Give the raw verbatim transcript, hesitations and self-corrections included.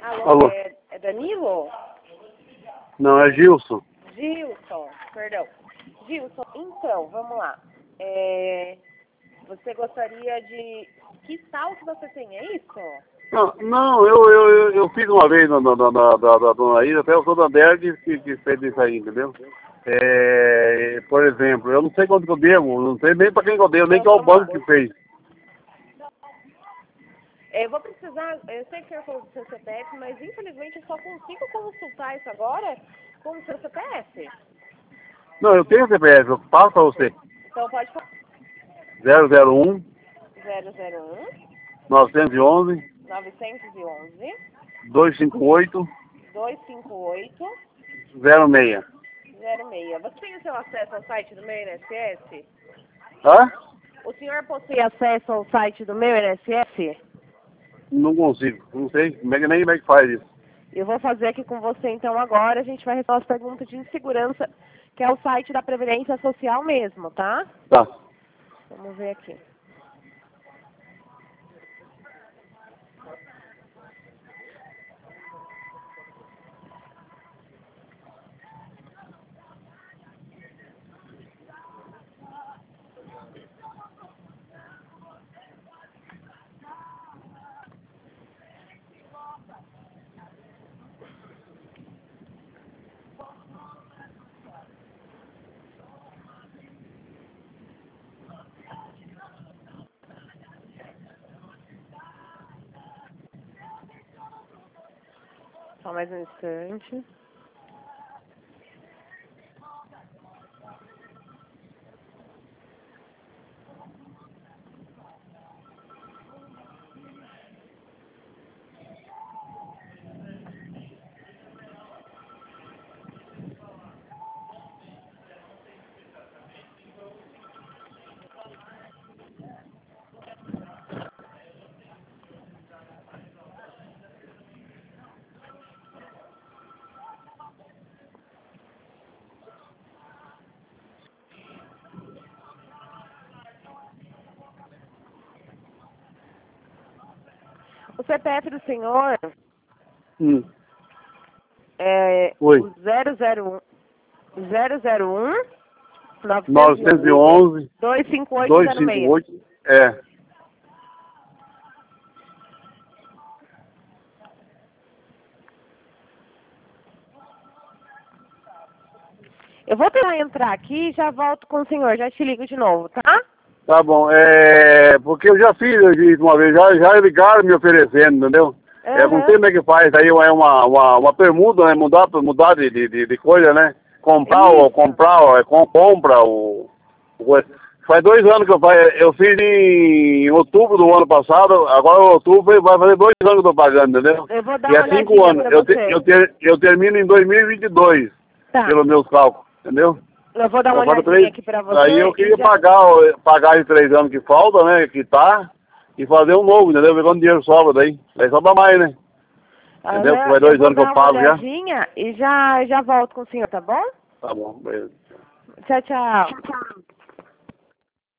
Alô, Alô. É, é Danilo? Não, é Gilson. Gilson, perdão. Gilson, então, vamos lá. É, você gostaria de... Que salto você tem, é isso? Não, não eu, eu, eu, eu fiz uma vez na, na, na, na, da, da Dona Ida, até o Sodanberg que, que fez isso aí, entendeu? É, por exemplo, eu não sei quanto que eu devo, não sei nem para quem que eu devo, nem que é o banco que fez. Eu vou precisar, eu sei que o senhor falou do seu C P F, mas infelizmente eu só consigo consultar isso agora com o seu C P F. Não, eu tenho o C P F, eu passo para você. Então pode falar. zero zero um, zero zero um, novecentos e onze, novecentos e onze, duzentos e cinquenta e oito, duzentos e cinquenta e oito, zero seis. zero seis. Você tem o seu acesso ao site do meu I N S S? Hã? O senhor possui acesso ao site do meu I N S S? Não consigo, não sei como é que, nem como é que faz isso. Eu vou fazer aqui com você então agora, a gente vai responder as perguntas de insegurança, que é o site da Previdência Social mesmo, tá? Tá. Vamos ver aqui. Só mais um instante. O C P F do senhor Hum. é Oi. o zero zero um, zero zero um, novecentos e onze, duzentos e cinquenta e oito, duzentos e zero cinquenta e seis. oito, é. Eu vou tentar entrar aqui e já volto com o senhor, já te ligo de novo, tá? Tá bom, é, porque eu já fiz isso uma vez, já, já ligaram me oferecendo, entendeu? É, não sei Aham. como é que faz, aí é uma, uma, uma permuta, né, mudar, mudar de, de, de coisa, né? Comprar, ou Isso. comprar, ou, é, com, compra, o, o, faz dois anos que eu faço, eu fiz em outubro do ano passado, agora outubro vai fazer dois anos que eu tô pagando, entendeu? Eu vou dar E uma é cinco olhadinha anos, pra eu, te, você. eu, ter, eu termino em dois mil e vinte e dois, Tá. pelos meus cálculos, entendeu? Eu vou dar uma Então, falta olhadinha três. aqui pra Aí eu você e queria já... pagar, o- pagar os três anos que falta, né? Que tá, e fazer um novo, entendeu? Ver quanto dinheiro sobra daí. Daí sobra mais, né? Entendeu? Porque Aham, vai eu dois vou anos que eu dar uma pago já. olhadinha e já, já volto com o senhor, tá bom? Tá bom, beleza. Tchau, tchau.